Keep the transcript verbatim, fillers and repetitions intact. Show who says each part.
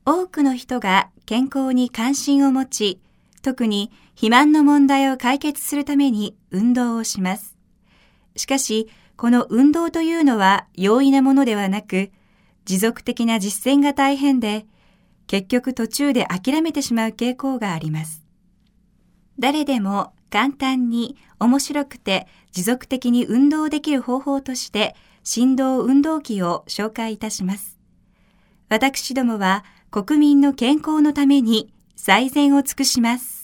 Speaker 1: 多くの人が健康に関心を持ち、特に肥満の問題を解決するために運動をします。しかし、この運動というのは容易なものではなく、持続的な実践が大変で、結局途中で諦めてしまう傾向があります。誰でも簡単に面白くて持続的に運動できる方法として、振動運動器を紹介いたします。私どもは国民の健康のために最善を尽くします。